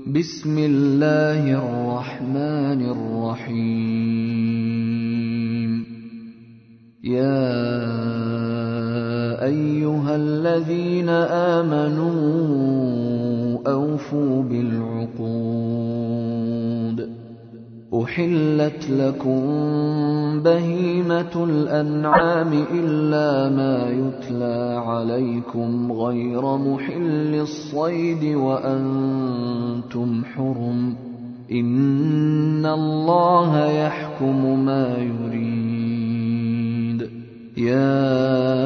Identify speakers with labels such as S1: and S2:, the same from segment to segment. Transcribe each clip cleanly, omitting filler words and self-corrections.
S1: بسم الله الرحمن الرحيم. يا أيها الذين آمنوا أوفوا بالعقود. أحلت لكم بهيمة الأنعام إلا ما يتلى عليكم غير محل الصيد وأنتم حرم. إن الله يحكم ما يريد. يا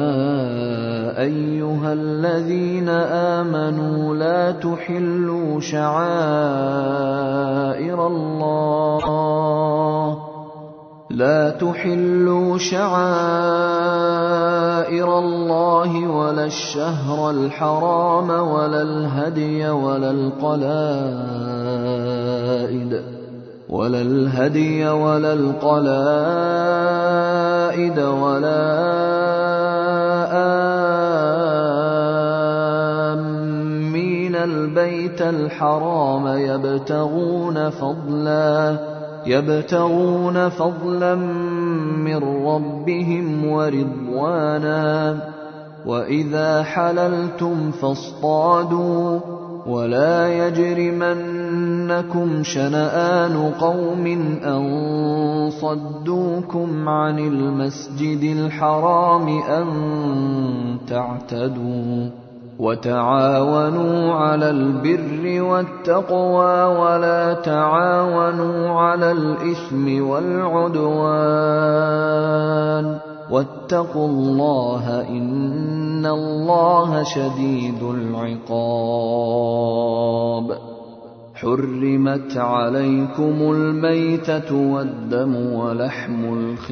S1: أيها الذين آمنوا لا تحلوا شعائر الله ولا الشهر الحرام ولا الهدي ولا القلائد ولا آمين البيت الحرام يبتغون فضلا من ربهم ورضوانا. وإذا حللتم فاصطادوا ولا يجرمنكم شنآن قوم أن صدوكم عن المسجد الحرام أن تعتدوا. وتعاونوا على البر والتقوى ولا تعاونوا على الإثم والعدوان. واتقوا الله إن الله شديد العقاب. حرمت عليكم الميتة والدم ولحم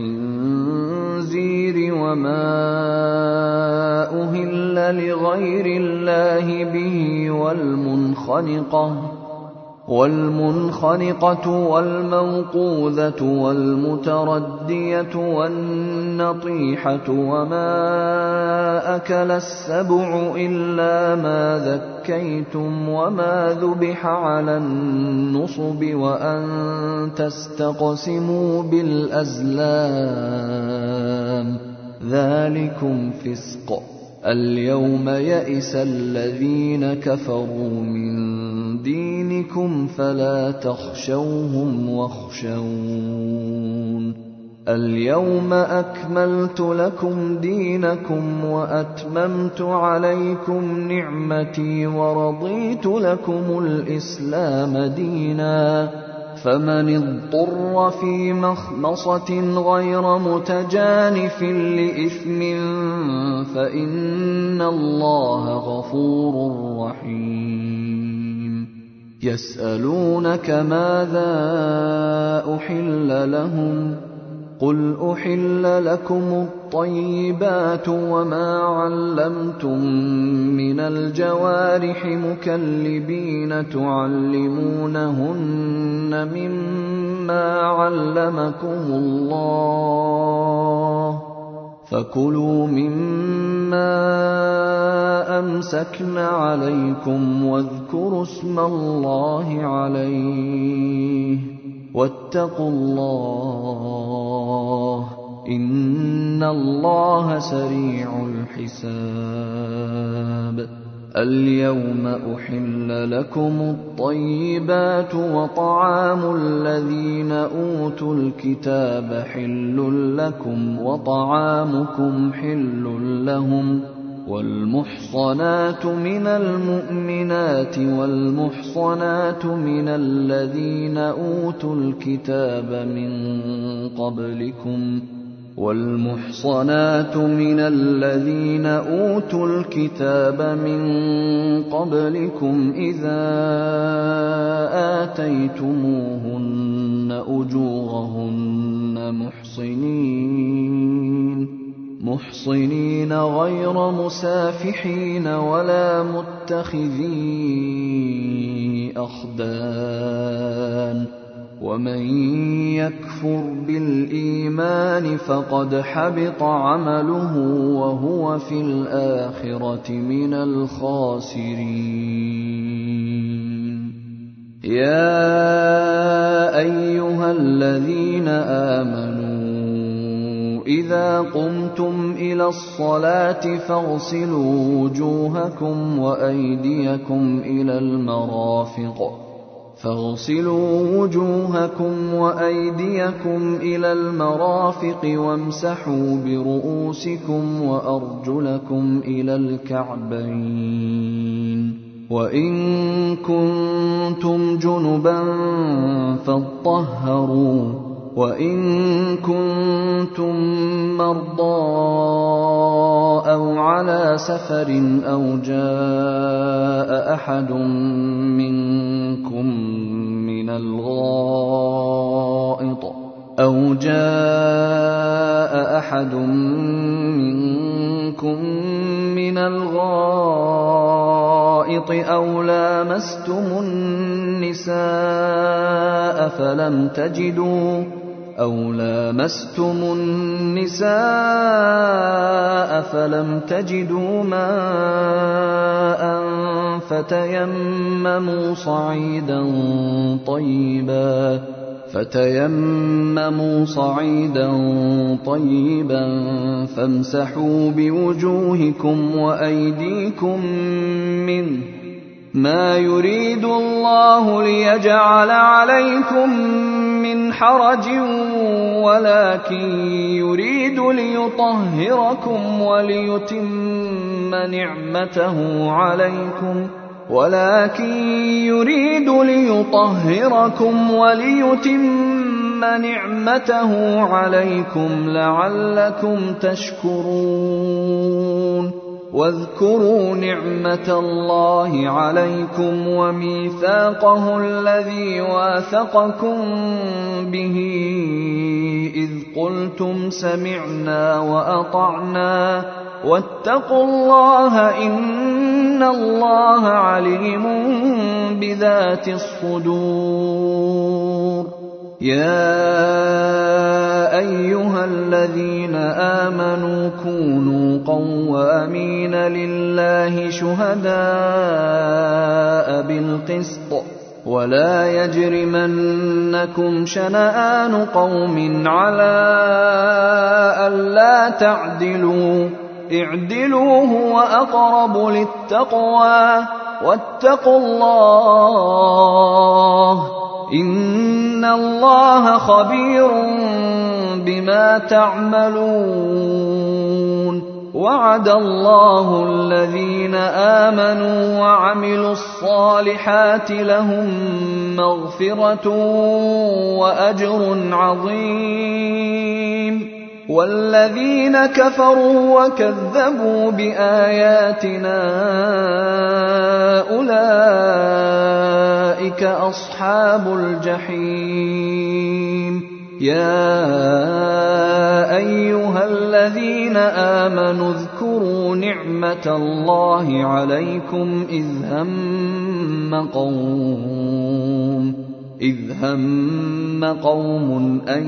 S1: الخنزير وما أهل لغير الله به والمنخنقة والموقوذة والمتردية والنطيحة وما أكل السبع إلا ما ذكيتم وما ذبح على النصب وأن تستقسموا بالأزلام ذلكم فسق. اليوم يئس الذين كفروا من دينكم فلا تخشوهم واخشون. اليوم أكملت لكم دينكم وأتممت عليكم نعمتي ورضيت لكم الإسلام دينا. فمن اضطر في مخمصة غير متجانف لإثم فإن الله غفور رحيم. يسألونك ماذا أحل لهم قل أحل لكم الطيبات وما علمتم من الجوارح مكلبين تعلمونهن مما علمكم الله فكلوا مما أمسكن عليكم واذكروا اسم الله عليه واتقوا الله إن الله سريع الحساب. اليوم أحل لكم الطيبات وطعام الذين أوتوا الكتاب حل لكم وطعامكم حل لهم. والمحصنات من المؤمنات والمحصنات من الذين أوتوا الكتاب من قبلكم إذا آتيتموهن أجورهن محصنين غير مسافحين ولا متخذي أخدان. ومن يكفر بالإيمان فقد حبط عمله وهو في الآخرة من الخاسرين. يَا أَيُّهَا الَّذِينَ آمَنُوا إِذَا قُمْتُمْ إِلَى الصَّلَاةِ فاغسلوا وجوهكم وأيديكم إلى المرافق وامسحوا برؤوسكم وأرجلكم إلى الكعبين، وإن كنتم جنبا فاطهروا، وإن كنتم مرضى أو على سفر أو جاء أحد منكم من الغائط أو لامستم النساء فلم تجدوا ماء فتيمموا صعيدا طيبا فامسحوا بوجوهكم وأيديكم منه، ما يريد الله ليجعل عليكم من حرج ولكن يريد ليطهركم وليتم نعمته عليكم لعلكم تشكرون. واذكروا نعمة الله عليكم وميثاقه الذي واثقكم به إذ قلتم سمعنا وأطعنا واتقوا الله إن الله عليم بذات الصدور. يا أيها الذين آمنوا كونوا قوامين لله شهداء بالقسط ولا يجرمنكم شنآن قوم على ألا تعدلوا، اعدلوا هو أقرب للتقوى واتقوا الله إن الله خبير بما تعملون. وعد الله الذين آمنوا وعملوا الصالحات لهم مغفرة وأجر عظيم، والذين كفروا وكذبوا بآياتنا أولئك أصحاب الجحيم. يا أيها الذين آمنوا اذكروا نعمة الله عليكم إذ هم قوم أن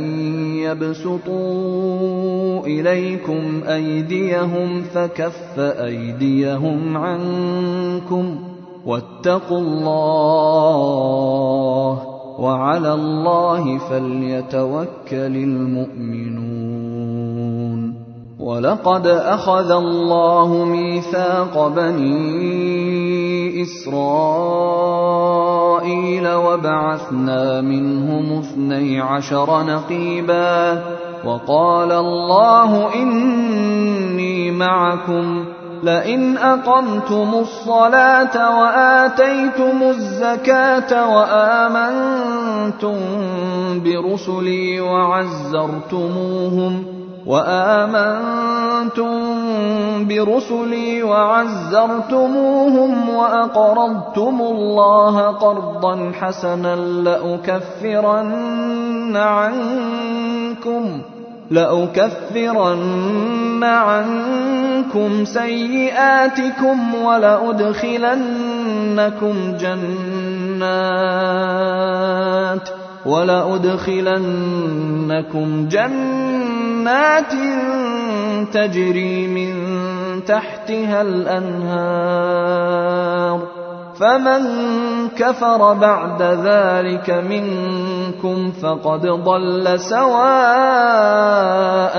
S1: يبسطوا إليكم أيديهم فكف أيديهم عنكم واتقوا الله وعلى الله فليتوكل المؤمنون. ولقد أخذ الله ميثاق بني إسرائيل وبعثنا منهم 12 نقيبا وقال الله إني معكم لئن أقمتم الصلاة وآتيتم الزكاة وآمنتم برسلي وعزرتموهم وأقرضتم الله قرضا حسنا لأكفرن عنكم سيئاتكم ولأدخلنكم جنات تجري من تحتها الأنهار فمن كفر بعد ذلك منكم فقد ضل سواء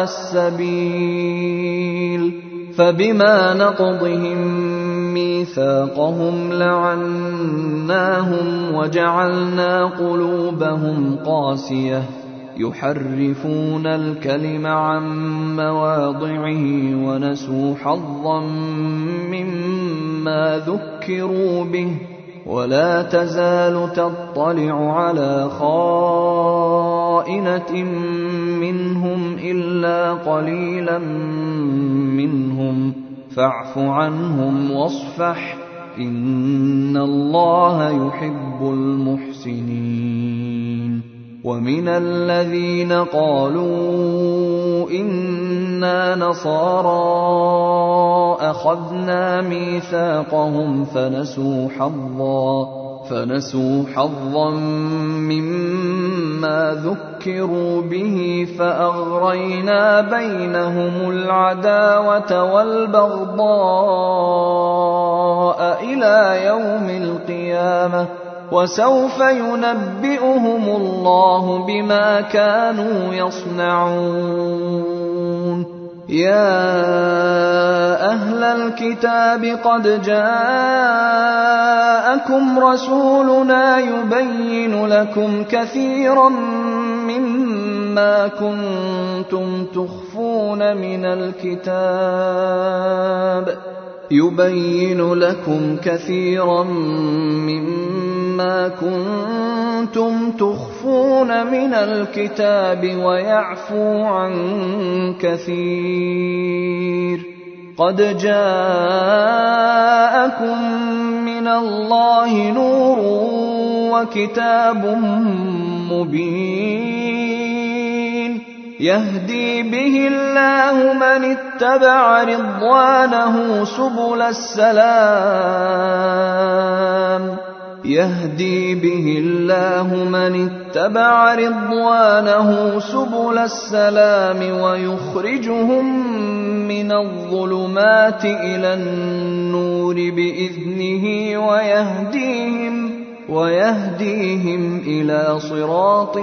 S1: السبيل فبما نقضهم ميثاقهم لعناهم وجعلنا قلوبهم قاسية يحرفون الكلم عن مواضعه ونسوا حظا مما ذكروا به ولا تزال تطلع على خائنة منهم إلا قليلا منهم فاعف عنهم واصفح إن الله يحب المحسنين ومن الذين قالوا إنا نصارى أخذنا ميثاقهم فنسوا حظا مما ذكروا به فأغرينا بينهم العداوة والبغضاء إلى يوم القيامة وسوف ينبئهم الله بما كانوا يصنعون يا أهل الكتاب قد جاءكم رسولنا يبين لكم كثيرا مما كنتم تخفون من الكتاب ويعفو عن كثير قد جاءكم من الله نور وكتاب مبين يهدي به الله من اتبع رضوانه سبل السلام ويخرجهم من الظلمات إلى النور بإذنه ويهديهم إلى صراط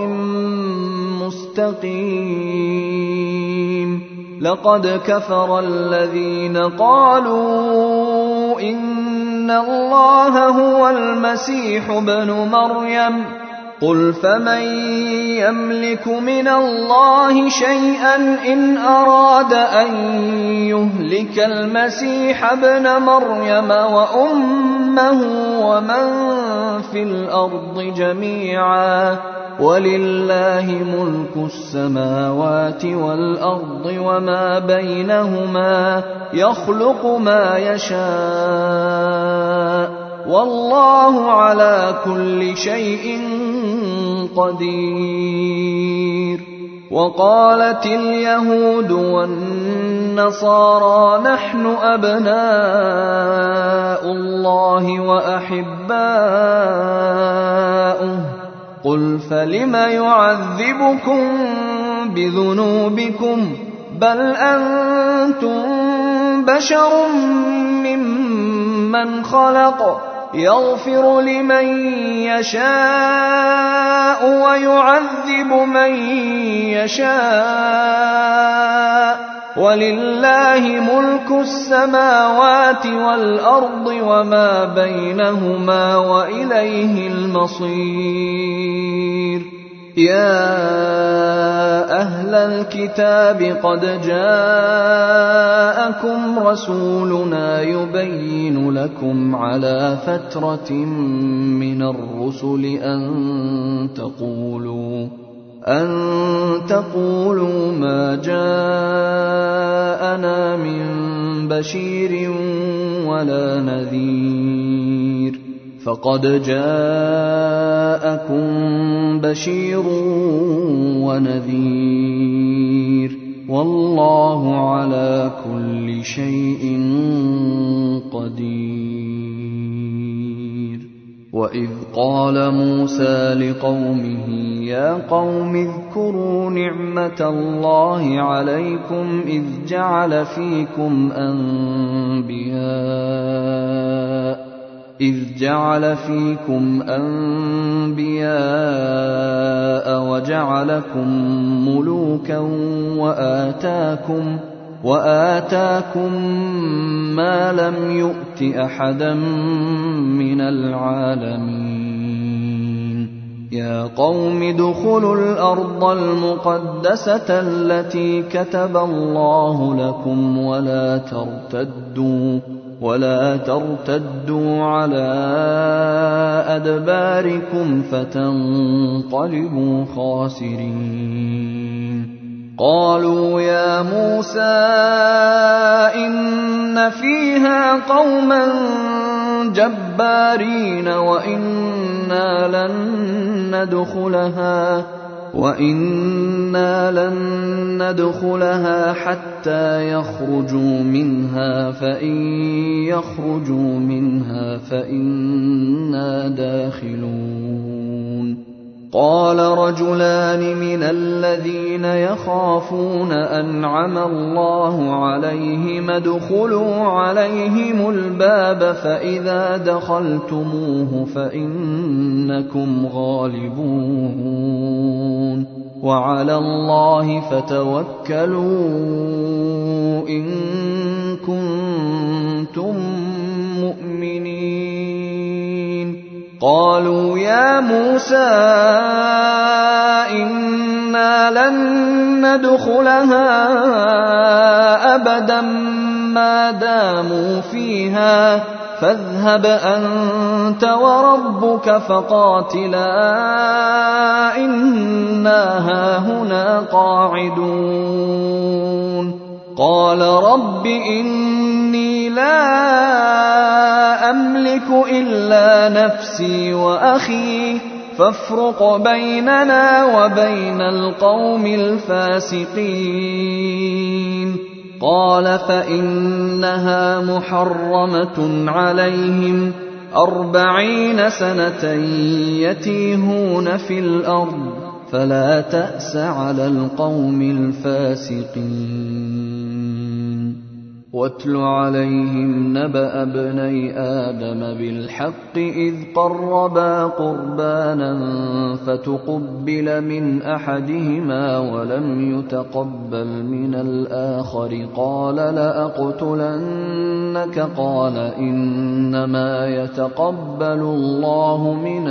S1: مستقيم لقد كفر الذين قالوا إن الله هو المسيح ابن مريم قل فمن يملك من الله شيئا إن أراد أن يهلك المسيح ابن مريم وأمه ومن في الأرض جميعا ولله ملك السماوات والأرض وما بينهما يخلق ما يشاء والله على كل شيء قدير وقالت اليهود والنصارى نحن أبناء الله وأحباؤه قل فلم يعذبكم بذنوبكم بل أنتم بشر ممن خلق يغفر لمن يشاء ويعذب من يشاء ولله ملك السماوات والأرض وما بينهما وإليه المصير يا أهل الكتاب قد جاءكم رسولنا يبين لكم على فترة من الرسل أن تقولوا ما جاءنا من بشير ولا نذير فقد جاءكم بشير ونذير والله على كل شيء قدير وإذ قال موسى لقومه يا قوم اذكروا نعمة الله عليكم إذ جعل فيكم إذ جعل فيكم أنبياء وجعلكم ملوكا وآتاكم ما لم يؤت أحدا من العالمين يا قوم ادخلوا الأرض المقدسة التي كتب الله لكم ولا ترتدوا على أدباركم فتنقلبوا خاسرين قالوا يا موسى إن فيها قوما جبارين وإنا لن ندخلها حتى يخرجوا منها فإن يخرجوا منها فإنا داخلون قال رجلان من الذين يخافون أنعم الله عليهم ادخلوا عليهم الباب فإذا دخلتموه فإنكم غالبون وعلى الله فتوكلوا إن كنتم مؤمنين قالوا يا موسى إنا لن ندخلها أبدا ما داموا فيها فاذهب أنت وربك فقاتلا إنا هاهنا قاعدون قال رب إني لا أملك إلا نفسي وأخي فافرق بيننا وبين القوم الفاسقين قال فإنها محرمة عليهم 40 سنة يتيهون في الأرض فلا تأس على القوم الفاسقين واتل عليهم نبأ ابني آدم بالحق إذ قربا قربانا فتقبل من أحدهما ولم يتقبل من الآخر قال لأقتلنك قال إنما يتقبل الله من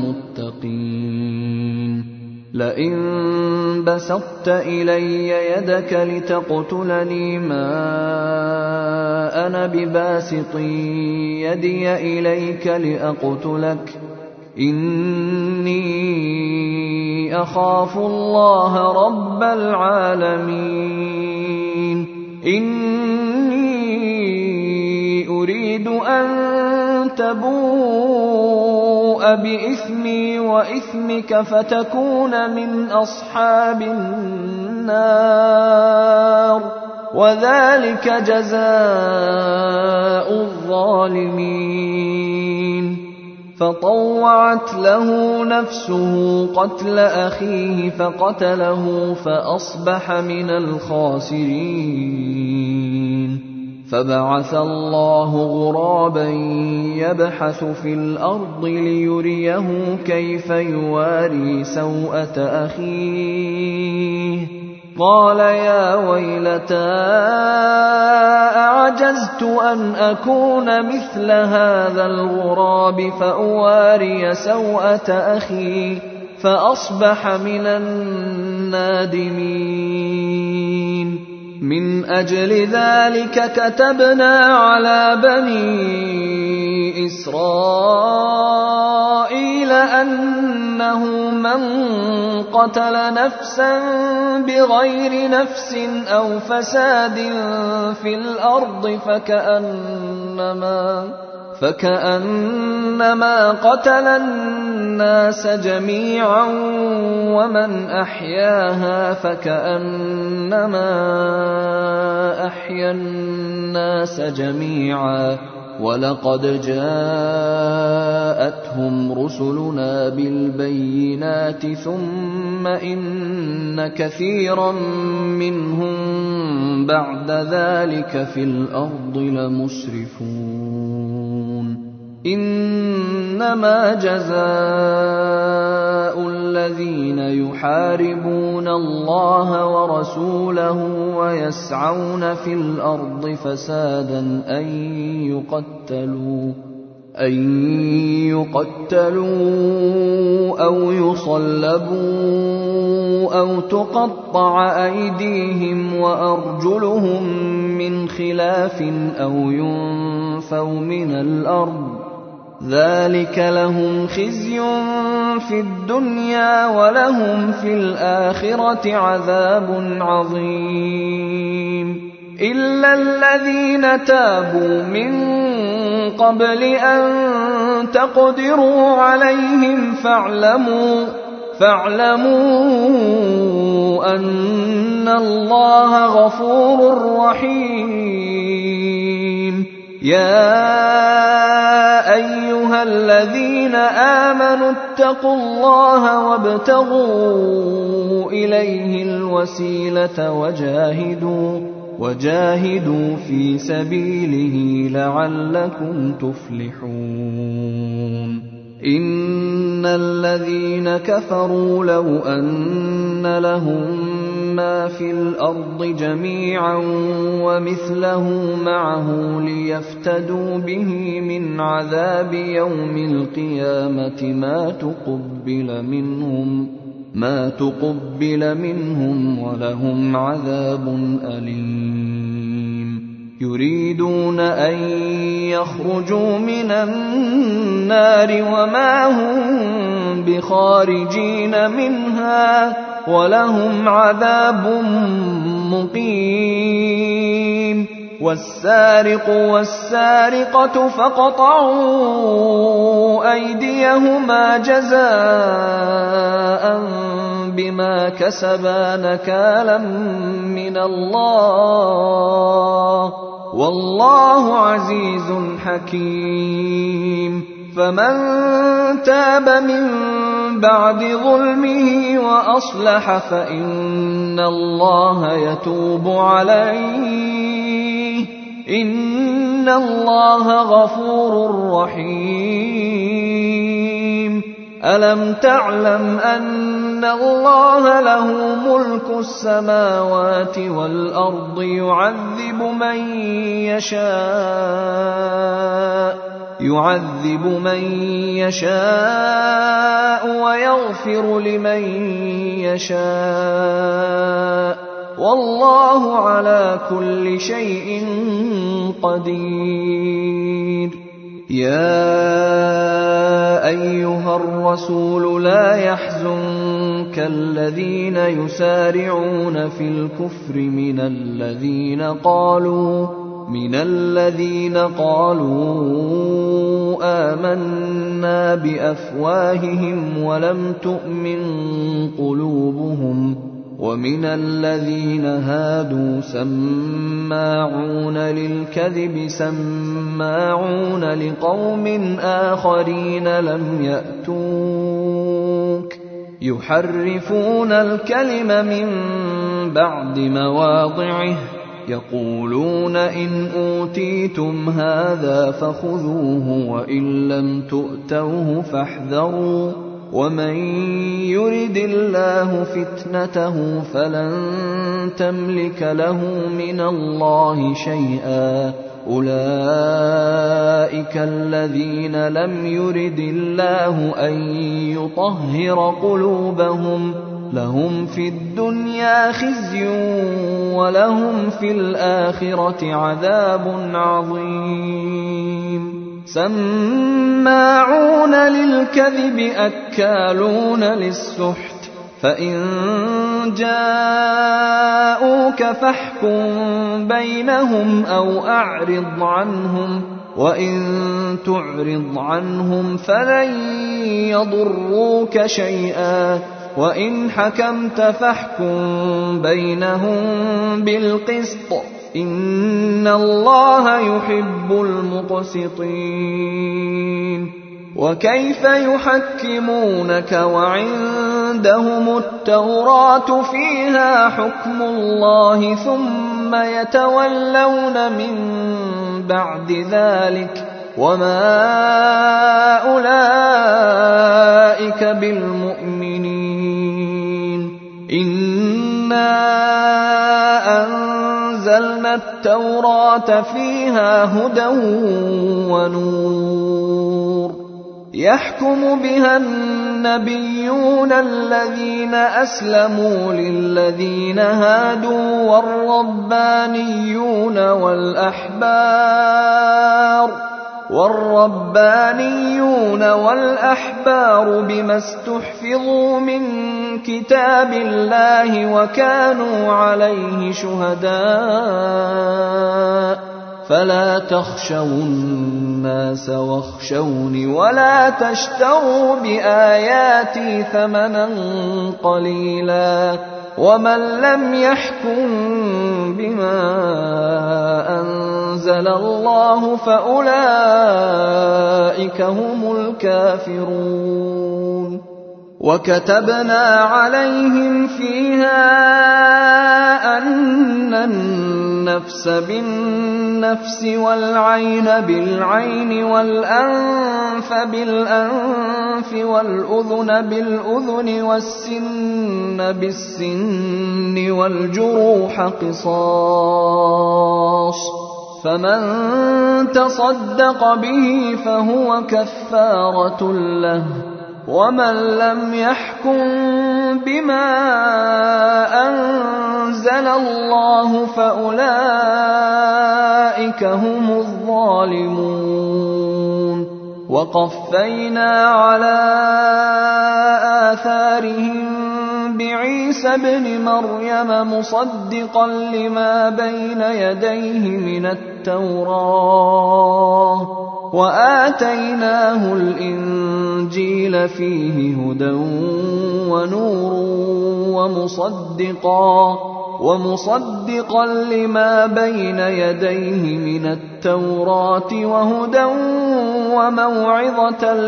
S1: المتقين لئن بسطت إلي يدك لتقتلني ما أنا بباسط يدي إليك لأقتلك إني أخاف الله رب العالمين إني أريد أن تبوء بإثمي وإثمك فتكون من أصحاب النار وذلك جزاء الظالمين فطوعت له نفسه قتل أخيه فقتله فأصبح من الخاسرين فبعث الله غرابا يبحث في الأرض ليريه كيف يواري سوءة أخيه قال يا ويلتى أعجزت أن أكون مثل هذا الغراب فأواري سوءة أخي فأصبح من النادمين من أجل ذلك كتبنا على بني إسرائيل أنه من قتل نفسا بغير نفس أو فساد في الأرض فكأنما قتل الناس جميعا ومن أحياها فكأنما أحيا الناس جميعا ولقد جاءتهم رسلنا بالبينات ثم إن كثيرا منهم بعد ذلك في الأرض لمسرفون إنما جزاء الذين يحاربون الله ورسوله ويسعون في الأرض فسادا أن يقتلوا أو يصلبوا أو تقطع أيديهم وأرجلهم من خلاف أو ينفوا من الأرض ذلك لهم خزي في الدنيا ولهم في الآخرة عذاب عظيم إلا الذين تابوا من قبل أن تقدروا عليهم فاعلموا أن الله غفور رحيم يا أيها الذين آمنوا اتقوا الله وابتغوا إليه الوسيلة وجاهدوا في سبيله لعلكم تفلحون إن الذين كفروا لو أن لهم ما في الأرض جميعا ومثله معه ليفتدوا به من عذاب يوم القيامة ما تقبل منهم ولهم عذاب أليم يريدون أن يخرجوا من النار وما هم بخارجين منها ولهم عذاب مقيم والسارق والسارقة فاقطعوا أيديهما جزاء بما كسبا نكالا من الله والله عزيز حكيم فمن تاب من بعد ظلمه وأصلح فإن الله يتوب عليه إن الله غفور رحيم ألم تعلم أن الله له ملك السماوات والأرض يعذب من يشاء ويغفر لمن يشاء والله على كل شيء قدير يا أيها الرسول لا يحزنك الذين يسارعون في الكفر من الذين قالوا آمنا بأفواههم ولم تؤمن قلوبهم ومن الذين هادوا سماعون للكذب سماعون لقوم آخرين لم يأتوك يحرفون الكلم من بعد مواضعه يقولون إن أوتيتم هذا فخذوه وإن لم تؤتوه فاحذروا ومن يرد الله فتنته فلن تملك له من الله شيئا أولئك الذين لم يرد الله أن يطهر قلوبهم لهم في الدنيا خزي ولهم في الآخرة عذاب عظيم سماعون للكذب أكالون للسحت فإن جاءوك فاحكم بينهم أو أعرض عنهم وإن تعرض عنهم فلن يضروك شيئا وإن حكمت فاحكم بينهم بالقسط إن الله يحب المقسطين وكيف يحكمونك وعندهم التوراة فيها حكم الله ثم يتولون من بعد ذلك وما أولئك بالمؤمنين. إنا أنزلنا التوراة فيها هدى ونور يحكم بها النبيون الذين أسلموا للذين هادوا والربانيون والأحبار بما استحفظوا من كتاب الله وكانوا عليه شهداء. فلا تخشوا الناس واخشوني ولا تشتروا بآياتي ثمنا قليلا. ومن لم يحكم بما أنزل الله فأولئك هم الكافرون. وكتبنا عليهم فيها أن النفس بالنفس والعين بالعين والأنف بالأنف والأذن بالأذن والسن بالسن والجروح قصاص، فمن تصدق به فهو كفارة له. ومن لم يحكم بما أنزل الله فأولئك هم الظالمون. وقفينا على آثارهم بعيسى ابن مريم مصدقا لما بين يديه من التوراة، وآتيناه الإنجيل فيه هدى ونور ومصدقا لما بين يديه من التوراة وهدى وموعظة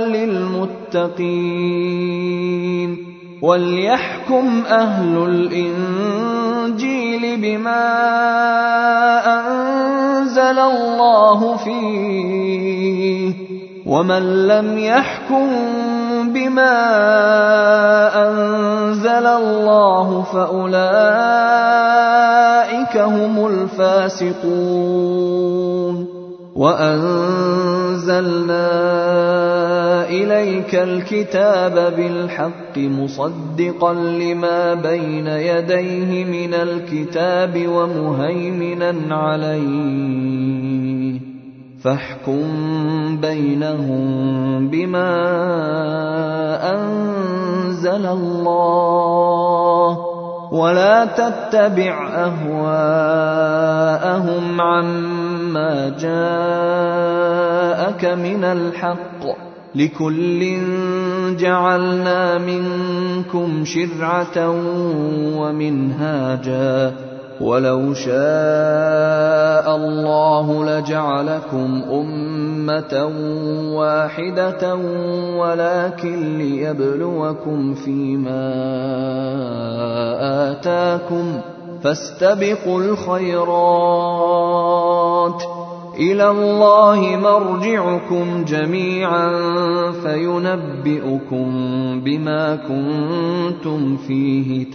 S1: للمتقين. وليحكم أهل الإنجيل بما أنزل الله فيه، ومن لم يحكم بما أنزل الله فأولئك هم الفاسقون. وأنزلنا إليك الكتاب بالحق مصدقا لما بين يديه من الكتاب ومهيمنا عليه، فاحكم بينهم بما أنزل الله، ولا تتبع أهواءهم عما جاءك من الحق، لكل جعلنا منكم شرعة ومنهاجا، ولو شاء الله لجعلكم أمة واحدة ولكن ليبلوكم فيما آتاكم، فاستبقوا الخيرات، إلى الله مرجعكم جميعا فينبئكم بما كنتم فيه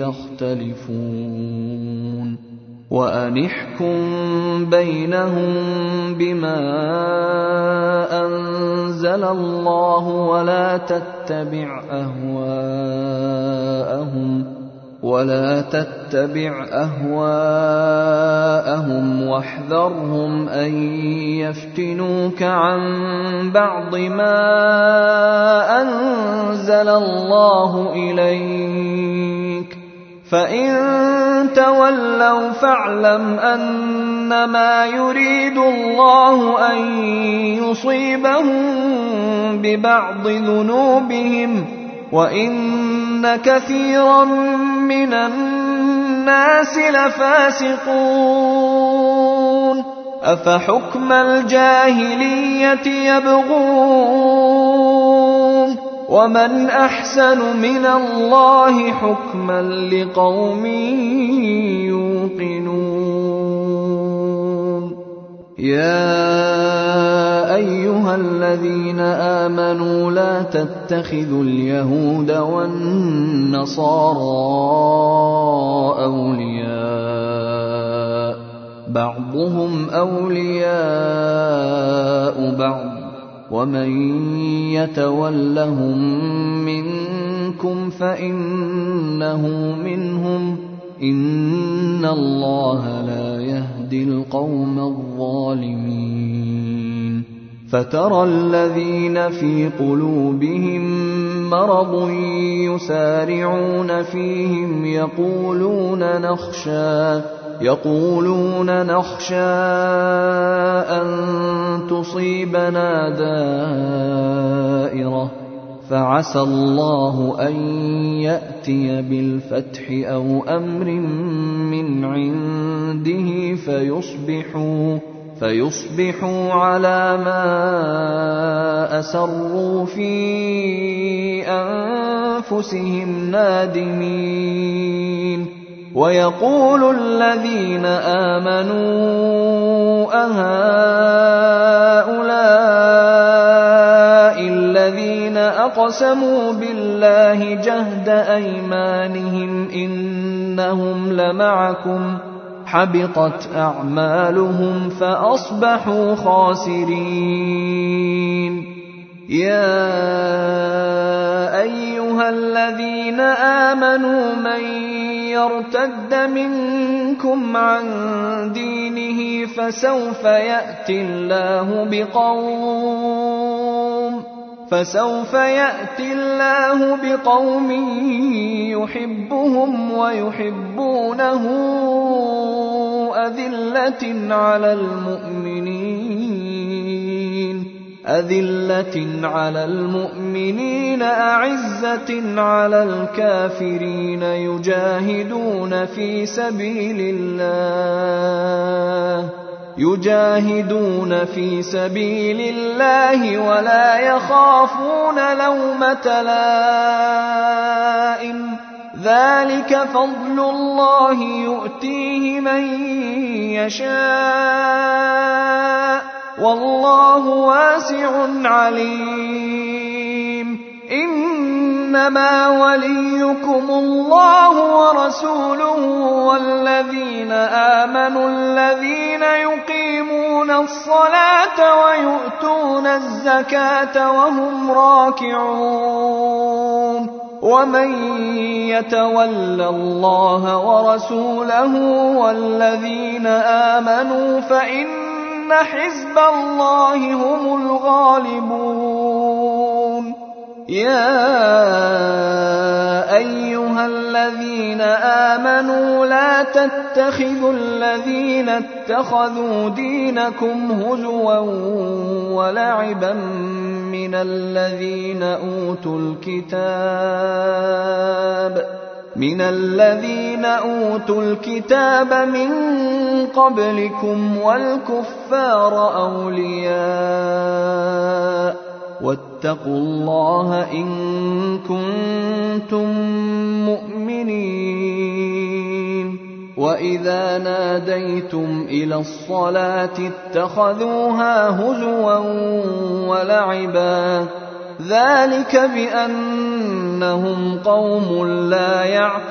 S1: تختلفون. وأنحكم بينهم بما أنزل الله ولا تتبع أهواءهم واحذرهم أن يفتنوك عن بعض ما أنزل الله إليك، فإن تولوا فاعلم أنما يريد الله أن يصيبهم ببعض ذنوبهم، وإن كثيرا من الناس لفاسقون. أفحكم الجاهلية يبغون، ومن أحسن من الله حكما لقوم يوقنون. يَا أَيُّهَا الَّذِينَ آمَنُوا لَا تَتَّخِذُوا الْيَهُودَ وَالنَّصَارَىٰ أَوْلِيَاءَ ۘ بَعْضُهُمْ أَوْلِيَاءُ بَعْضٍ ۚ وَمَن يَتَوَلَّهُم مِّنكُمْ فَإِنَّهُ مِنْهُمْ ۗ إِنَّ اللَّهَ لَا يَهْدِي الْقَوْمَ الظَّالِمِينَ فَتَرَى الَّذِينَ فِي قُلُوبِهِم مَّرَضٌ يُسَارِعُونَ فِيهِمْ يَقُولُونَ نَخْشَىٰ أَن تُصِيبَنَا دَائِرَةٌ ۚ فَعَسَى اللَّهُ أَن يَأْتِيَ بِالْفَتْحِ أَوْ أَمْرٍ مِّنْ عِندِهِ فَيُصْبِحُوا عَلَىٰ مَا أَسَرُّوا فِي أَنفُسِهِمْ نَادِمِينَ وَيَقُولُ الَّذِينَ آمَنُوا أَهَٰؤُلَاءِ الَّذِينَ أَقْسَمُوا بِاللَّهِ جَهْدَ أَيْمَانِهِمْ إِنَّهُمْ لَمَعَكُمْ ۚ حَبِطَتْ أَعْمَالُهُمْ فَأَصْبَحُوا خَاسِرِينَ يَا أَيُّهَا الَّذِينَ آمَنُوا مَن يَرْتَدَّ مِنكُمْ عَن دِينِهِ فَسَوْفَ يَأْتِي اللَّهُ بِقَوْمٍ يُحِبُّهُمْ وَيُحِبُّونَهُ أَذِلَّةٍ عَلَى الْمُؤْمِنِينَ أَعِزَّةٍ عَلَى الْكَافِرِينَ يُجَاهِدُونَ فِي سَبِيلِ اللَّهِ وَلَا يَخَافُونَ لَوْمَةَ لَائِمٍ ۚ ذَٰلِكَ فَضْلُ اللَّهِ يُؤْتِيهِ مَن يَشَاءُ ۚ وَاللَّهُ وَاسِعٌ عَلِيمٌ إِنَّمَا وَلِيُّكُمُ اللَّهُ وَرَسُولُهُ وَالَّذِينَ آمَنُوا الَّذِينَ يُقِيمُونَ الصَّلَاةَ وَيُؤْتُونَ الزَّكَاةَ وَهُمْ رَاكِعُونَ وَمَن يَتَوَلَّ اللَّهَ وَرَسُولَهُ وَالَّذِينَ آمَنُوا فَإِنَّ حِزْبَ اللَّهِ هُمُ الْغَالِبُونَ يَا أَيُّهَا الَّذِينَ آمَنُوا لَا تَتَّخِذُوا الَّذِينَ اتَّخَذُوا دِينَكُمْ هُزُوًا وَلَعِبًا مِّنَ الَّذِينَ أُوتُوا الْكِتَابَ مِن قَبْلِكُمْ وَالْكُفَّارَ أَوْلِيَاءَ ۚ وَاتَّقُوا اللَّهَ إِن كُنتُم مُّؤْمِنِينَ وَإِذَا نَادَيْتُمْ إِلَى الصَّلَاةِ اتَّخَذُوهَا هُزُوًا وَلَعِبًا ۚ ذَٰلِكَ بِأَنَّهُمْ قَوْمٌ لَّا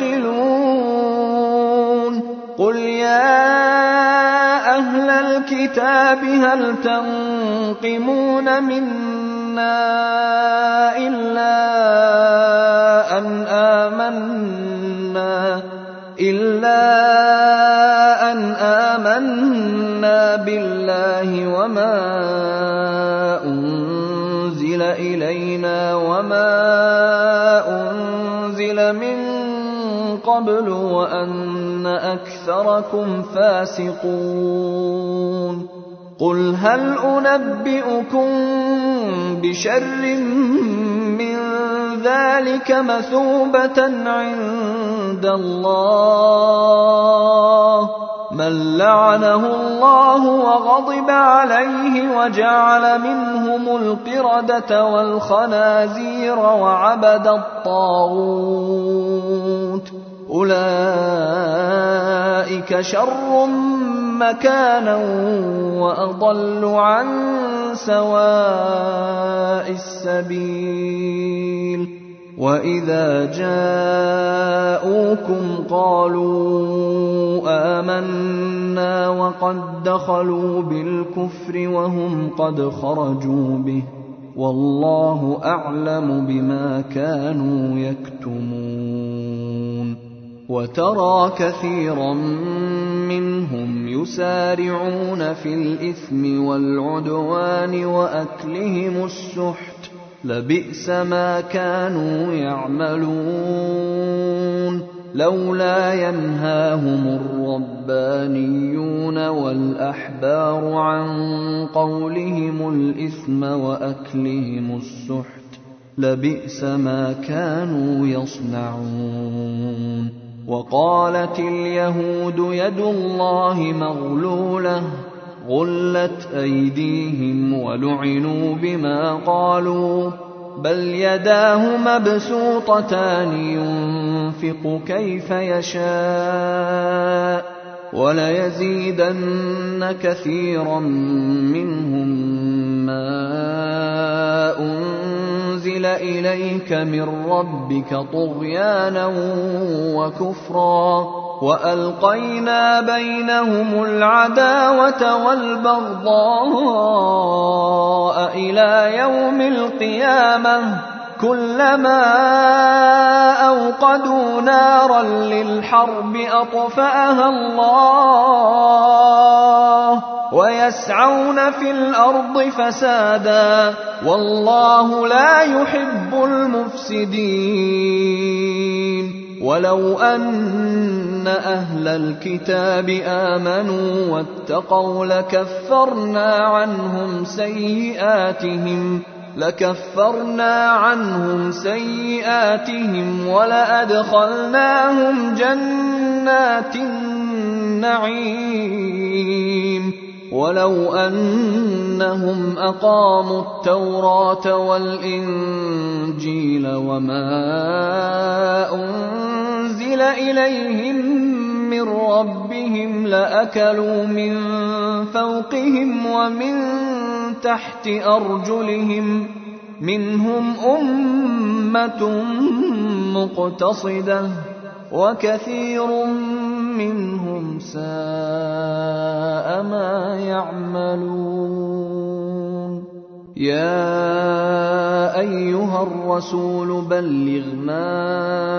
S1: يَعْقِلُونَ قُلْ يَا أَهْلَ الْكِتَابِ هَلْ تَنقِمُونَ مِنَّا إِلَّا أَنْ آمَنَّا بِاللَّهِ وَمَا أُنزِلَ إِلَيْنَا وَمَا أُنزِلَ مِن قَبْلُ وَأَنَّ أَكْثَرَكُمْ فَاسِقُونَ قُلْ هَلْ أُنَبِّئُكُم بِشَرٍّ مِّن ذَٰلِكَ مَثُوبَةً عِندَ اللَّهِ مَن لَّعَنَهُ اللَّهُ وَغَضِبَ عَلَيْهِ وَجَعَلَ مِنْهُمُ الْقِرَدَةَ وَالْخَنَازِيرَ وَعَبَدَ الطَّاغُوتَ ۚ أُولَٰئِكَ شَرٌّ مكانا وأضل عن سواء السبيل وإذا جاءوكم قالوا آمنا وقد دخلوا بالكفر وهم قد خرجوا به والله أعلم بما كانوا يكتمون وترى كثيرا منهم يسارعون في الإثم والعدوان وأكلهم السحت لبئس ما كانوا يعملون لولا ينهاهم الربانيون والأحبار عن قولهم الإثم وأكلهم السحت لبئس ما كانوا يصنعون وقالت اليهود يد الله مغلولة غلت أيديهم ولعنوا بما قالوا بل يداه مبسوطتان ينفق كيف يشاء وليزيدن كثيرا منهم ما أنزل إليك من ربك طغيانا وكفرا وألقينا بينهم العداوة والبغضاء إلى يوم القيامة كلما أوقدوا نارا للحرب أطفأها الله ويسعون في الأرض فسادا والله لا يحب المفسدين ولو أن أهل الكتاب آمنوا واتقوا لكفرنا عنهم سيئاتهم ولأدخلناهم جنات النعيم ولو أنهم أقاموا التوراة والإنجيل وما أنزل إليهم من ربهم لأكلوا من فوقهم ومن تحت أرجلهم منهم أمة مقتصدة وكثير منهم ساء ما يعملون يا أيها الرسول بلغ ما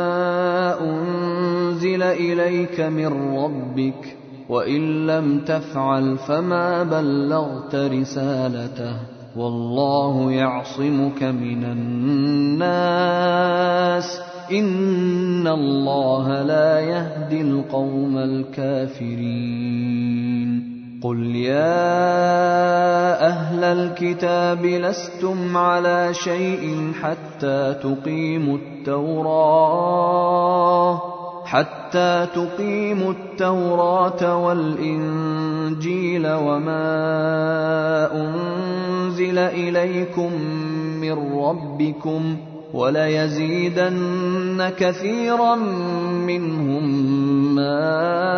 S1: أنزل إليك من ربك وإن لم تفعل فما بلغت رسالته والله يعصمك من الناس إن الله لا يهدي القوم الكافرين قل يا أهل الكتاب لستم على شيء حتى تقيموا التوراة والإنجيل وما أنزل إليكم من ربكم وليزيدن كثيرا منهم ما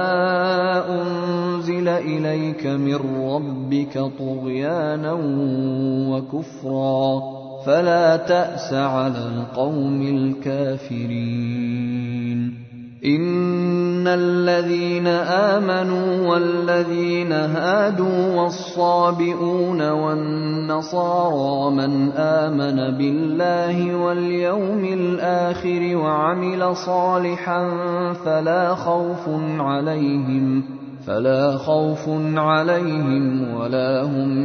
S1: أنزل إليك من ربك طغيانا وكفرا فلا تأس على القوم الكافرين إن الذين آمنوا والذين هادوا والصابئون والنصارى من آمن بالله واليوم الآخر وعمل صالحا فلا خوف عليهم ولا هم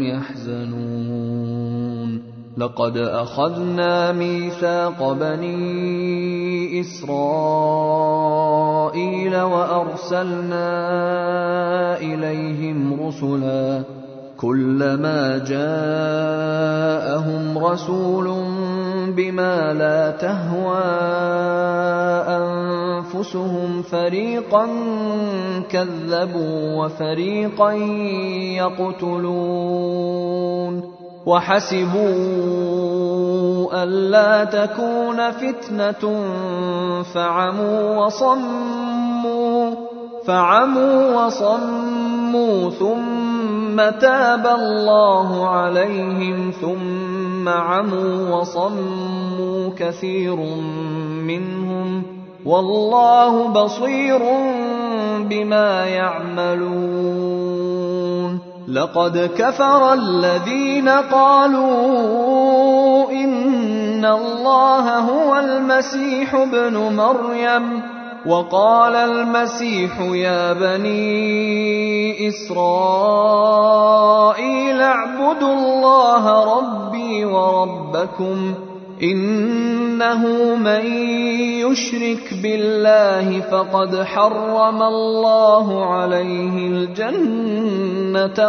S1: يحزنون لقد أخذنا ميثاق بني إسرائيل وأرسلنا إليهم رسلا كلما جاءهم رسول بما لا تهوى أنفسهم فريقا كذبوا وفريقا يقتلون وحسبوا ألا تكون فتنة فعموا وصموا فصموا ثم تاب الله عليهم ثم عموا وصموا كثير منهم والله بصير بما يعملون لقد كفر الذين قالوا إن الله هو المسيح ابن مريم وقال المسيح يا بني إسرائيل اعبدوا الله ربي وربكم إنه من يشرك بالله فقد حرم الله عليه الجنة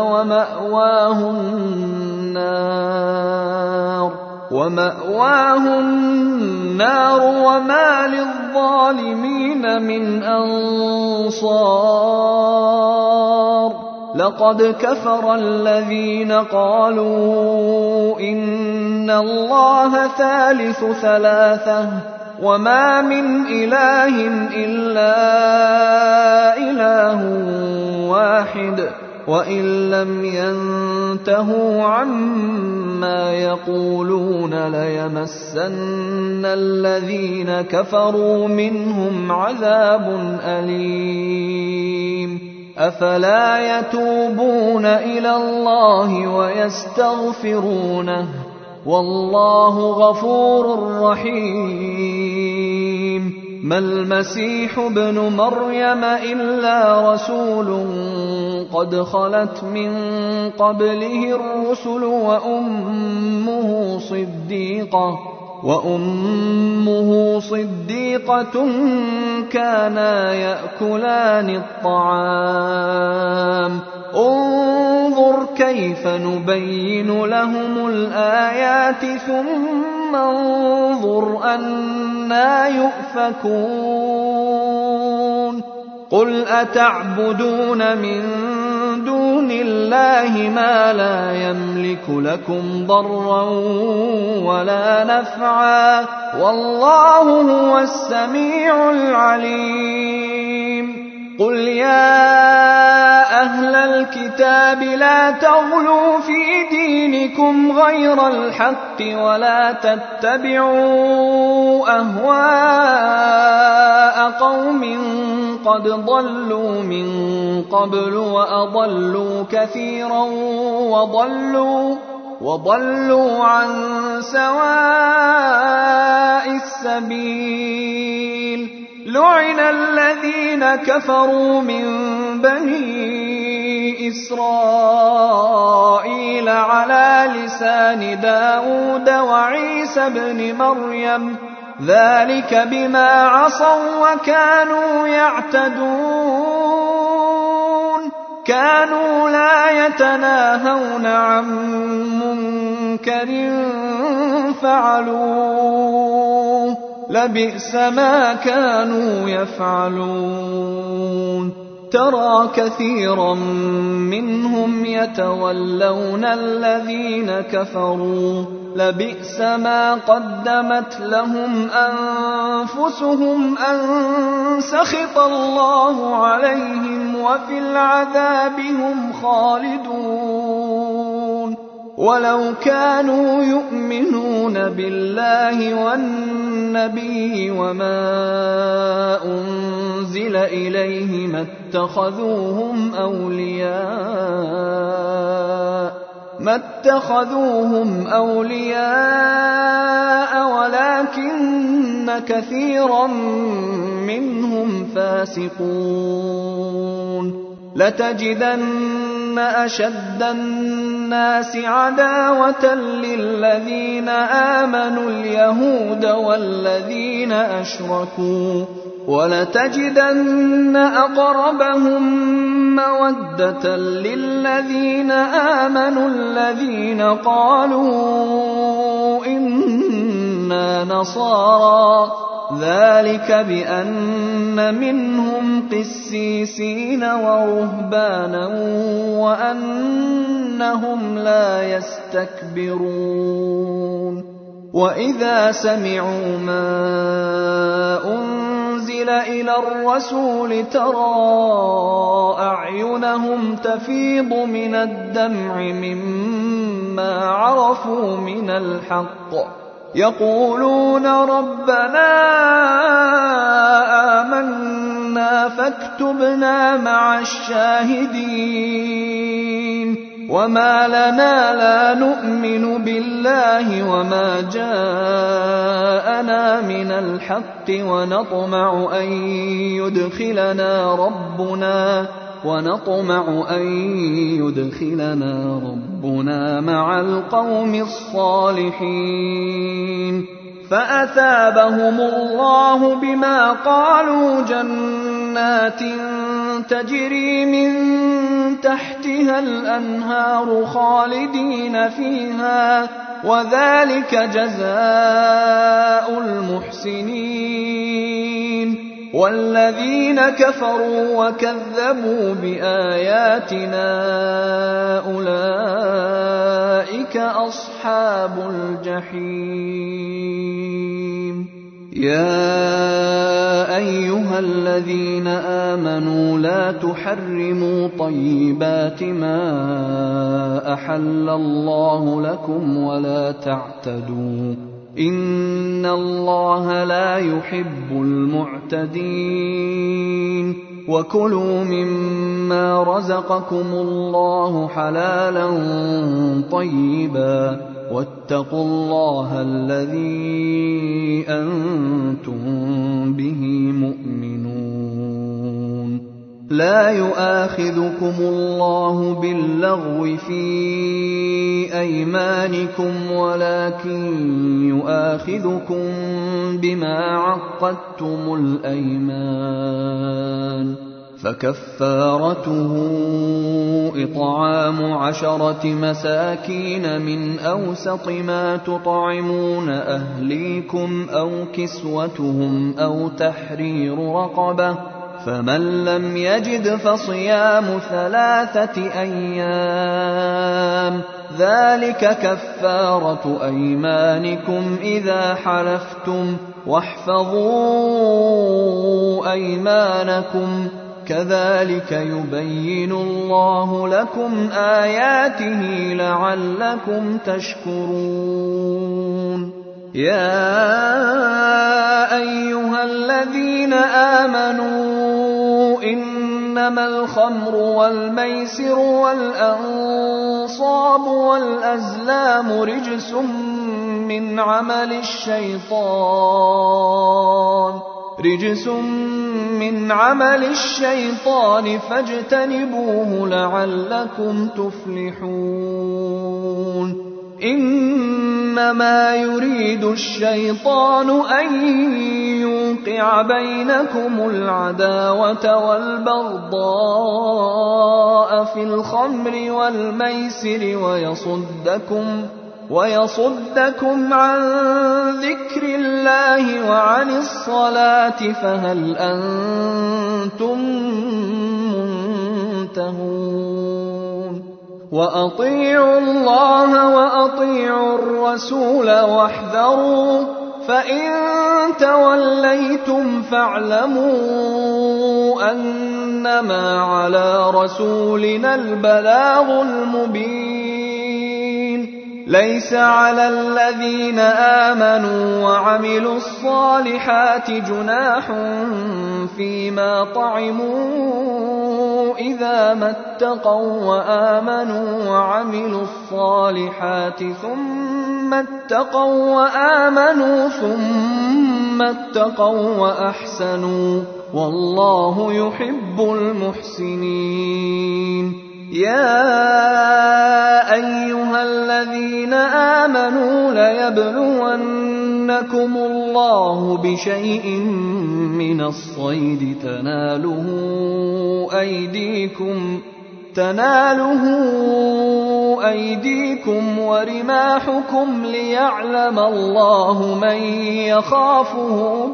S1: ومأواه النار وما للظالمين من أنصار لقد كفر الذين قالوا إن الله ثالث ثلاثة وما من إله إلا إله واحد وإن لم ينتهوا عما يقولون ليمسن الذين كفروا منهم عذاب أليم أفلا يتوبون إلى الله ويستغفرونه والله غفور رحيم ما المسيح ابن مريم إلا رسول قد خلت من قبله الرسل وأمه صديقة كانا يأكلان الطعام انظر كيف نبين لهم الآيات ثم انظر أنى يؤفكون قل أتعبدون من دون الله ما لا يملك لكم ضرا ولا نفعا والله هو السميع العليم قل يا أهل الكتاب لا تغلوا في دينكم غير الحق ولا تتبعوا أهواء قوم قد ضلوا من قبل وأضلوا كثيرا وضلوا عن سواء السبيل لعن الذين كفروا من بني إسرائيل على لسان داود وعيسى بن مريم ذلك بما عصوا وكانوا يعتدون كانوا لا يتناهون عن منكر فعلوه لبئس ما كانوا يفعلون ترى كثيرا منهم يتولون الذين كفروا لبئس ما قدمت لهم أنفسهم أن سخط الله عليهم وفي العذاب هم خالدون ولو كانوا يؤمنون بالله والنبي وما أنزل إليه ما اتخذوهم أولياء ولكن كثيرا منهم فاسقون لتجدن أشد الناس عداوة للذين آمنوا اليهود والذين أشركوا ولتجدن أقربهم مودة للذين آمنوا الذين قالوا إنا نصارى ذلك بأن منهم قسيسين ورهبانا وأنهم لا يستكبرون وإذا سمعوا ما أنزل أنزل إلى الرسول ترى أعينهم تفيض من الدمع مما عرفوا من الحق يقولون ربنا آمنا فاكتبنا مع الشاهدين وما لنا لا نؤمن بالله وما جاءنا من الحق ونطمع أن يدخلنا ربنا مع القوم الصالحين فأثابهم الله بما قالوا جنات تجري من تحتها الأنهار خالدين فيها وذلك جزاء المحسنين والذين كفروا وكذبوا بآياتنا أولئك أصحاب الجحيم يا أيها الذين آمنوا لا تحرموا طيبات ما أحل الله لكم ولا تعتدوا إن الله لا يحب المعتدين وكلوا مما رزقكم الله حلالا طيبا واتقوا الله الذي أنتم به مؤمنون لا يؤاخذكم الله باللغو في أيمانكم ولكن يؤاخذكم بما عقدتم الأيمان فكفارته إطعام 10 مساكين من أوسط ما تطعمون أهليكم أو كسوتهم أو تحرير رقبة فمن لم يجد فصيام 3 أيام ذلك كفارة أيمانكم إذا حلفتم واحفظوا أيمانكم كذلك يبين الله لكم آياته لعلكم تشكرون يا أيها الذين آمنوا إنما الخمر والميسر والأنصاب والأزلام رجس من عمل الشيطان فاجتنبوه لعلكم تفلحون إنما يريد الشيطان أن يوقع بينكم العداوة والبغضاء في الخمر والميسر ويصدكم عن ذكر الله وعن الصلاة فهل أنتم منتهون وأطيعوا الله وأطيعوا الرسول واحذروا فإن توليتم فاعلموا أنما على رسولنا البلاغ المبين ليس على الذين آمنوا وعملوا الصالحات جناح فيما طعموا إذا ما اتقوا وآمنوا وعملوا الصالحات ثم اتقوا وأحسنوا والله يحب المحسنين يا أيها الذين آمنوا ليبلونكم الله بشيء من الصيد تناله أيديكم ورماحكم ليعلم الله من يخافه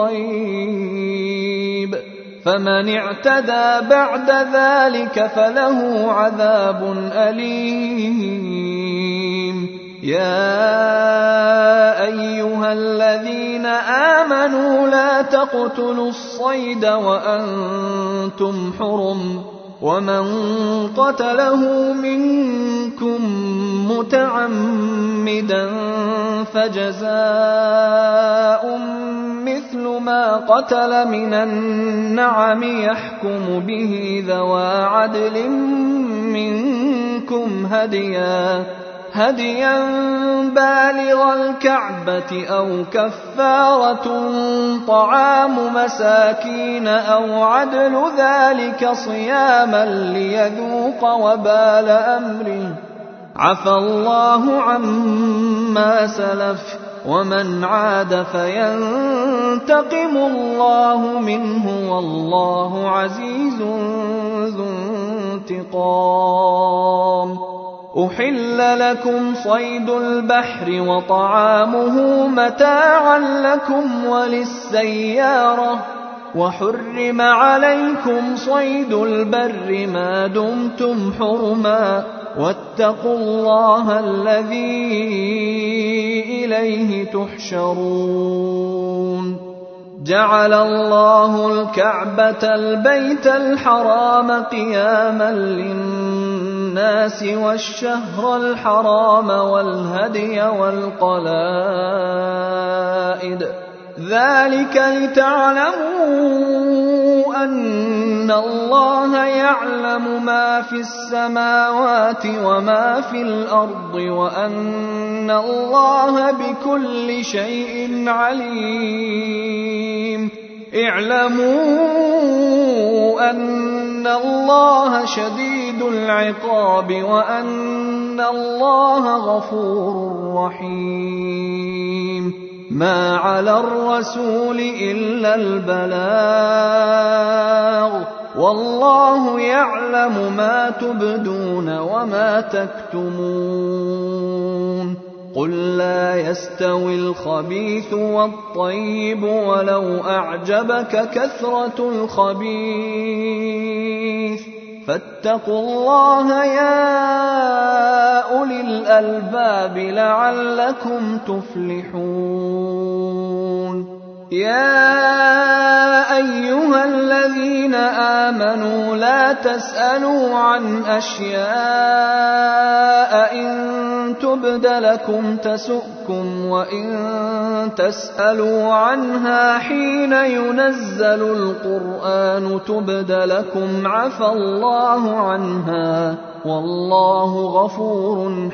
S1: بالغيب فمن اعتدى بعد ذلك فله عذاب أليم يَا أَيُّهَا الَّذِينَ آمَنُوا لَا تَقْتُلُوا الصَّيْدَ وَأَنتُمْ حُرُمٌ ۚ وَمَن قَتَلَهُ مِنكُم مُّتَعَمِّدًا فَجَزَاءٌ مِّثْلُ مَا قَتَلَ مِنَ النَّعَمِ يَحْكُمُ بِهِ ذَوَا عَدْلٍ مِّنكُمْ هَدْيًا بالغ الكعبة أو كفارة طعام مساكين أو عدل ذلك صياما ليذوق وبال أمره. عفى الله عما سلف، ومن عاد فينتقم الله منه، والله عزيز ذو انتقام. أحل لكم صيد البحر وطعامه متاعا لكم وللسيارة، وحرم عليكم صيد البر ما دمتم حرما، واتقوا الله الذي إليه تحشرون. جعل الله الكعبة البيت الحرام قياما للناس والشهر الحرام والهدي والقلائد، ذلك لتعلموا أن الله يعلم ما في السماوات وما في الأرض، وأن الله بكل شيء عليم. اعلموا أن الله شديد العقاب، وأن الله غفور رحيم. ما على الرسول إلا البلاغ، والله يعلم ما تبدون وما تكتمون. قل لا يستوي الخبيث والطيب ولو أعجبك كثرة الخبيث، فاتقوا الله يا أولي الألباب لعلكم تفلحون. يا أيها الذين آمنوا لا تسألوا عن أشياء إن تبد لكم تسؤكم، وإن تسألوا عنها حين ينزل القرآن تبد لكم عفى الله عنها، والله غفور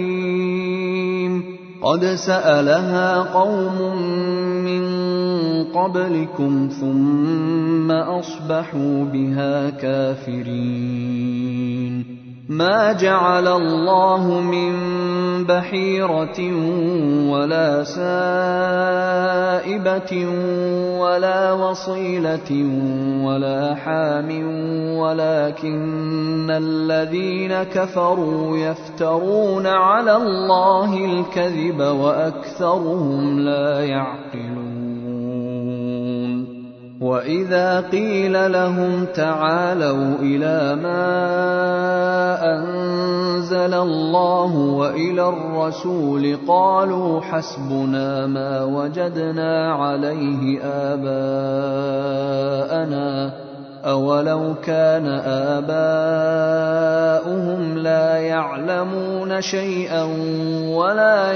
S1: حليم. قد سألها قوم من قبلكم ثم أصبحوا بها كافرين. ما جعل الله من بحيرة ولا سائبة ولا وصيلة ولا حام، ولكن الذين كفروا يفترون على الله الكذب وأكثرهم لا يعقلون. وإذا قيل لهم تعالوا إلى ما أنزل الله وإلى الرسول قالوا حسبنا ما وجدنا عليه آباءنا، أولو كان آباؤهم لا يعلمون شيئا ولا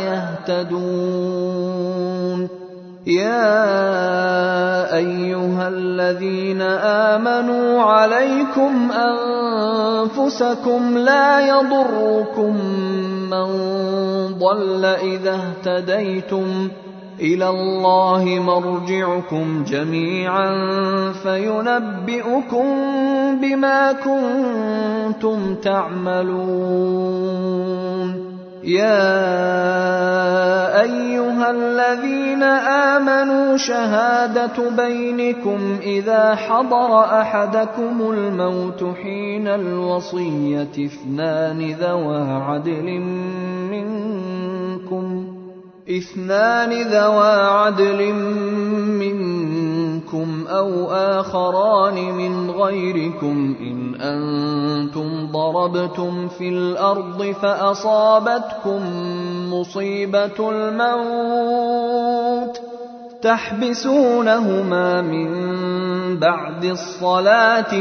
S1: يهتدون. يا أيها الذين آمنوا عليكم أنفسكم لا يضركم من ضل إذا اهتديتم، إلى الله مرجعكم جميعا فينبئكم بما كنتم تعملون. يا أيها الذين آمنوا شهادة بينكم إذا حضر أحدكم الموت حين الوصية اثنان ذوى عدل منكم أو آخران من غيركم إن أنتم ضربتم في الأرض فأصابتكم مصيبة الموت تحبسونهما من بعد الصلاة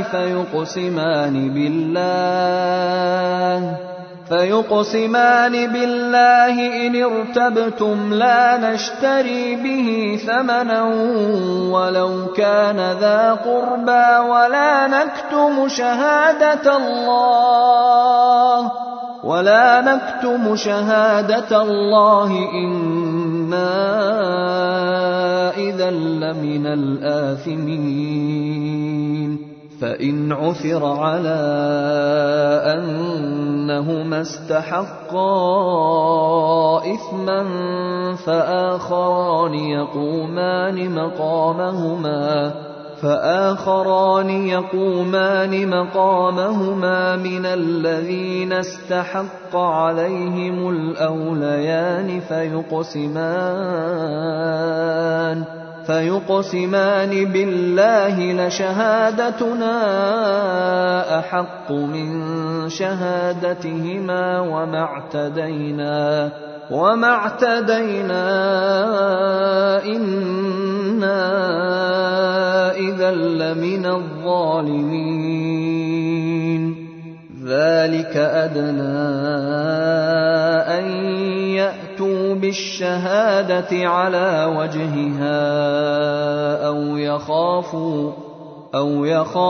S1: فيقسمان بالله إن ارتبتم لا نشتري به ثمنا ولو كان ذا قربى ولا نكتم شهادة الله إنا إذا لمن الآثمين فإن عثر على أنهما استحقا إثما فآخران يقومان مقامهما من الذين استحق عليهم الأوليان فيقسمان بالله لشهادتنا أحق من شهادتهما وما اعتدينا إنا إذا لمن الظالمين ذلك أدنى أن يأتوا بالشهادة على وجهها أو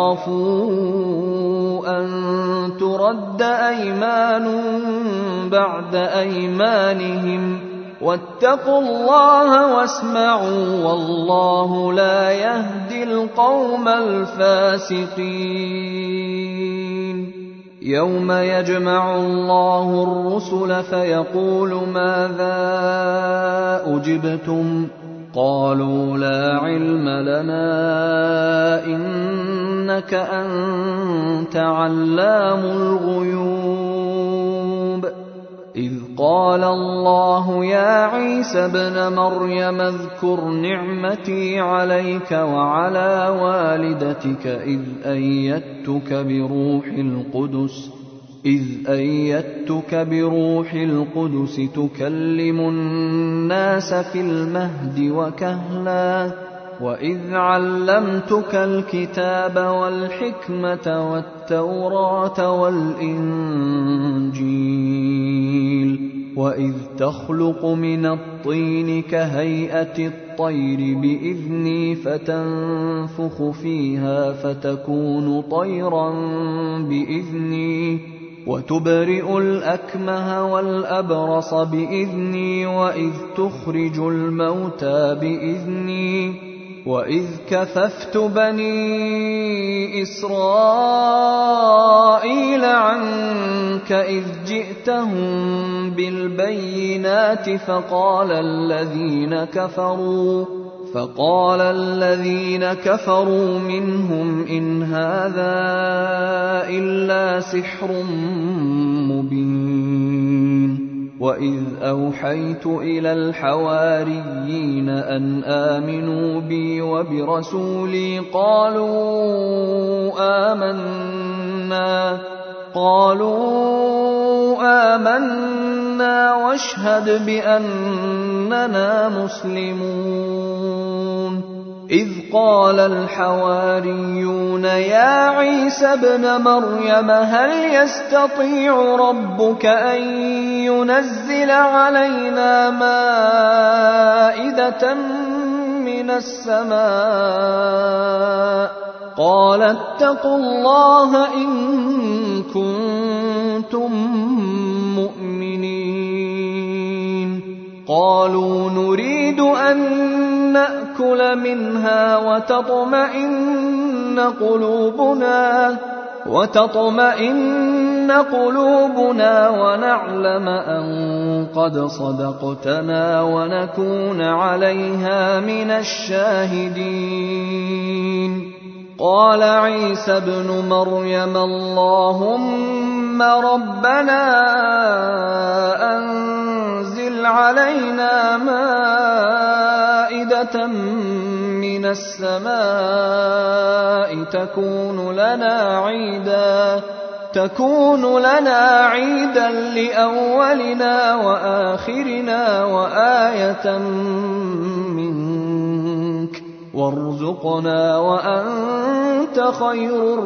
S1: يخافوا أن ترد أيمان بعد أيمانهم واتقوا الله واسمعوا والله لا يهدي القوم الفاسقين يوم يجمع الله الرسل فيقول ماذا أجبتم قالوا لا علم لنا إنك أنت علام الغيوب إذ قال الله يا عيسى ابن مريم اذكر نعمتي عليك وعلى والدتك إذ أيدتك بروح القدس تكلم الناس في المهد وكهلا وإذ علمتك الكتاب والحكمة والتوراة والإنجيل وإذ تخلق من الطين كهيئة الطير بإذني فتنفخ فيها فتكون طيرا بإذني وتبرئ الأكمه والأبرص بإذني وإذ تخرج الموتى بإذني وإذ كففت بني إسرائيل عنك إذ جئتهم بالبينات فقال الذين كفروا منهم إن هذا إلا سحر مبين وإذ أوحيت إلى الحواريين أن آمنوا بي وبرسولي قالوا آمنا واشهد بأننا مسلمون إذ قال الحواريون يا عيسى ابن مريم هل يستطيع ربك أن ينزل علينا مائدة من السماء قال اتقوا الله إن كنتم مؤمنين قالوا نريد أن نأكل منها وتطمئن قلوبنا ونعلم أن قد صدقتنا ونكون عليها من الشاهدين قال عيسى ابن مريم اللهم ربنا أنزل علينا مائدة من السماء تكون لنا عيدا لأولنا وآخرنا وآية منك وارزقنا وأنت خير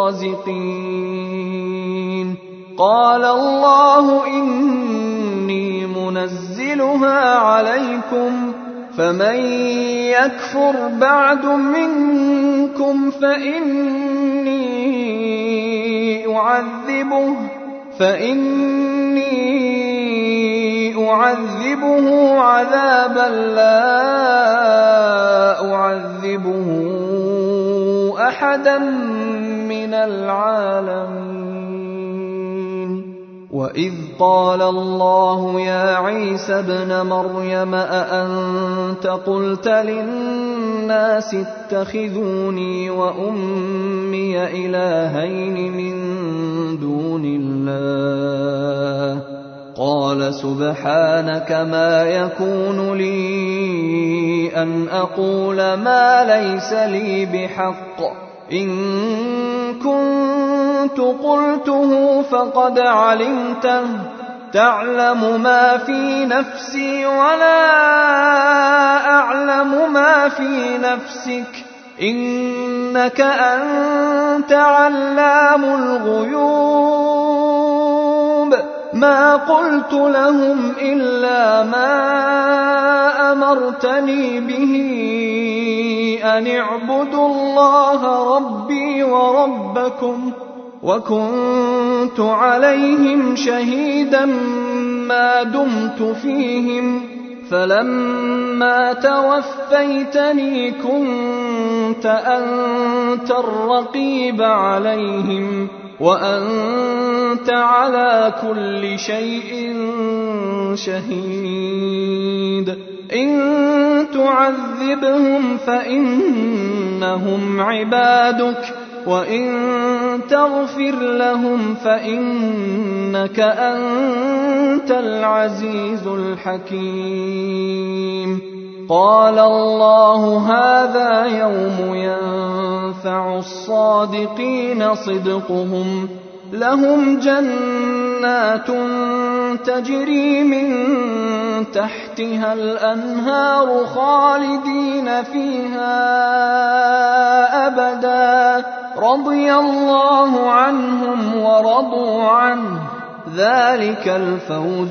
S1: الرازقين. قال الله إني منزلها عليكم فمن يكفر بعد منكم فإني أعذبه عذابا لا أعذبه أحدا من العالمين. وإذ قال الله يا عيسى ابن مريم أأنت قلت للناس اتخذوني وأمي إلهين من دون الله قال سبحانك ما يكون لي أن أقول ما ليس لي بحق إن كنت قلته فقد علمته تعلم ما في نفسي ولا أعلم ما في نفسك إنك أنت علام الغيوب. ما قلت لهم إلا ما أمرتني به أن اعبدوا الله ربي وربكم وكنت عليهم شهيدا ما دمت فيهم فلما توفيتني كنت أنت الرقيب عليهم وأنت على كل شيء شهيد. إن تعذبهم فإنهم عبادك وإن تغفر لهم فإنك أنت العزيز الحكيم. قال الله هذا يوم ينفع الصادقين صدقهم لهم جنات تجري من تحتها الأنهار خالدين فيها أبدا رضي الله عنهم ورضوا عنه ذلك الفوز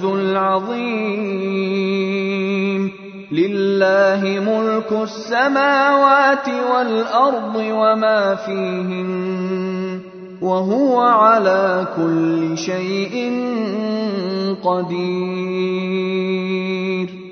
S1: العظيم. لله ملك السماوات والأرض وما فيهن وهو على كل شيء قدير.